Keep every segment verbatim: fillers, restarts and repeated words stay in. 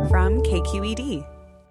from K Q E D.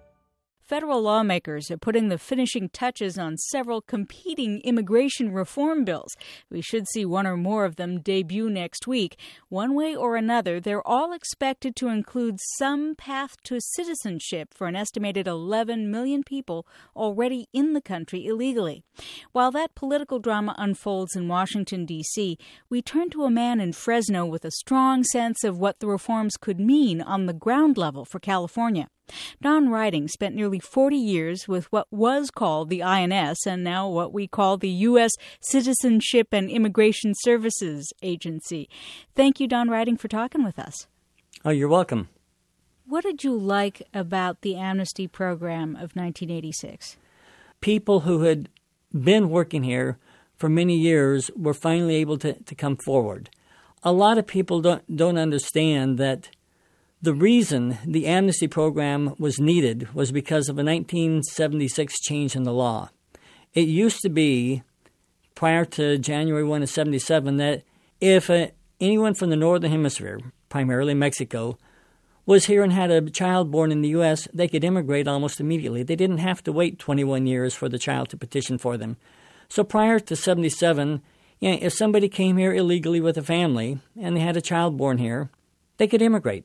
Federal lawmakers are putting the finishing touches on several competing immigration reform bills. We should see one or more of them debut next week. One way or another, they're all expected to include some path to citizenship for an estimated eleven million people already in the country illegally. While that political drama unfolds in Washington, D C, we turn to a man in Fresno with a strong sense of what the reforms could mean on the ground level for California. Don Riding spent nearly forty years with what was called the I N S and now what we call the U S Citizenship and Immigration Services Agency. Thank you, Don Riding, for talking with us. Oh, you're welcome. What did you like about the amnesty program of nineteen eighty-six? People who had been working here for many years were finally able to, to come forward. A lot of people don't, don't understand that the reason the amnesty program was needed was because of a nineteen seventy-six change in the law. It used to be, prior to January first of seventy-seven, that if a, anyone from the Northern Hemisphere, primarily Mexico, was here and had a child born in the U S, they could immigrate almost immediately. They didn't have to wait twenty-one years for the child to petition for them. So prior to seventy-seven, you know, if somebody came here illegally with a family and they had a child born here, they could immigrate.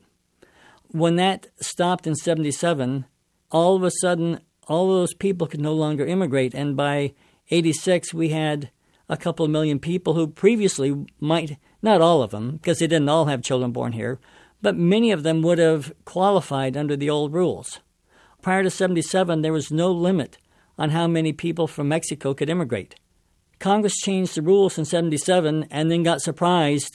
When that stopped in seventy-seven, all of a sudden, all of those people could no longer immigrate. And by eighty-six, we had a couple of million people who previously might, not all of them, because they didn't all have children born here, but many of them would have qualified under the old rules. Prior to seventy-seven, there was no limit on how many people from Mexico could immigrate. Congress changed the rules in seventy-seven and then got surprised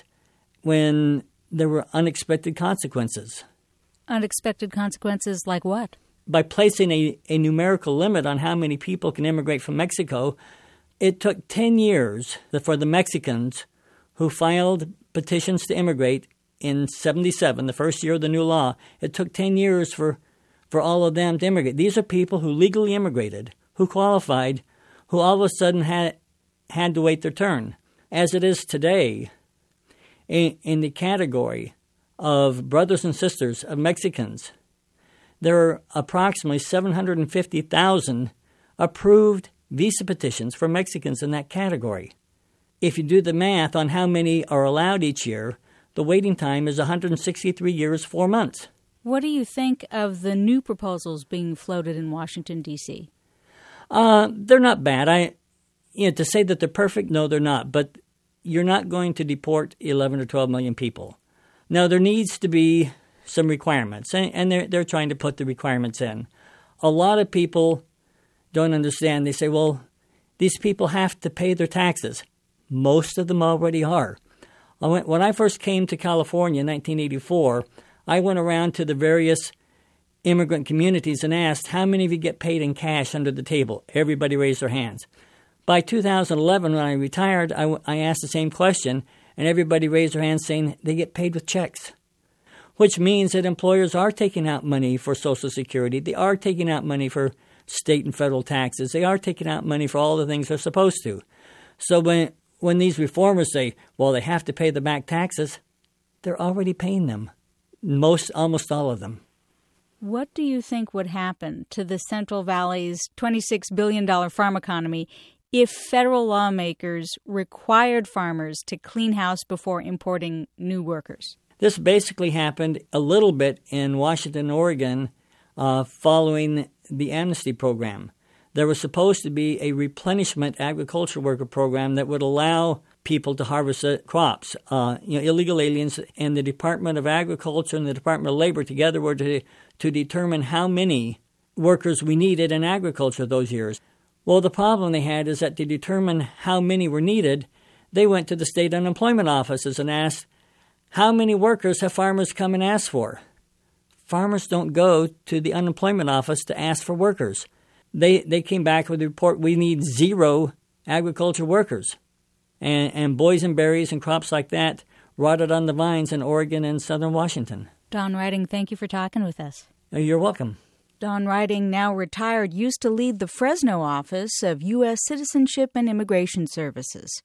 when there were unexpected consequences. Unexpected consequences like what? By placing a, a numerical limit on how many people can immigrate from Mexico, it took ten years for the Mexicans who filed petitions to immigrate in seventy-seven, the first year of the new law. It took ten years for, for all of them to immigrate. These are people who legally immigrated, who qualified, who all of a sudden had, had to wait their turn. As it is today, in, in the category of brothers and sisters of Mexicans, there are approximately seven hundred fifty thousand approved visa petitions for Mexicans in that category. If you do the math on how many are allowed each year, the waiting time is one hundred sixty-three years, four months. What do you think of the new proposals being floated in Washington, D C? Uh, they're not bad. I, you know, to say that they're perfect, no, they're not. But you're not going to deport eleven or twelve million people. Now, there needs to be some requirements, and they're, they're trying to put the requirements in. A lot of people don't understand. They say, well, these people have to pay their taxes. Most of them already are. When I first came to California in nineteen eighty-four, I went around to the various immigrant communities and asked, how many of you get paid in cash under the table? Everybody raised their hands. By two thousand eleven, when I retired, I, I asked the same question, and everybody raised their hands saying they get paid with checks, which means that employers are taking out money for Social Security. They are taking out money for state and federal taxes. They are taking out money for all the things they're supposed to. So when when these reformers say, well, they have to pay the back taxes, they're already paying them, most, almost all of them. What do you think would happen to the Central Valley's twenty-six billion dollars farm economy if federal lawmakers required farmers to clean house before importing new workers? This basically happened a little bit in Washington, Oregon, uh, following the amnesty program. There was supposed to be a replenishment agriculture worker program that would allow people to harvest uh, crops. Uh, you know, illegal aliens and the Department of Agriculture and the Department of Labor together were to, to determine how many workers we needed in agriculture those years. Well, the problem they had is that to determine how many were needed, they went to the state unemployment offices and asked, how many workers have farmers come and asked for? Farmers don't go to the unemployment office to ask for workers. They they came back with a report, we need zero agriculture workers. And, and boysenberries and crops like that rotted on the vines in Oregon and southern Washington. Don Riding, thank you for talking with us. You're welcome. Don Riding, now retired, used to lead the Fresno office of U S Citizenship and Immigration Services.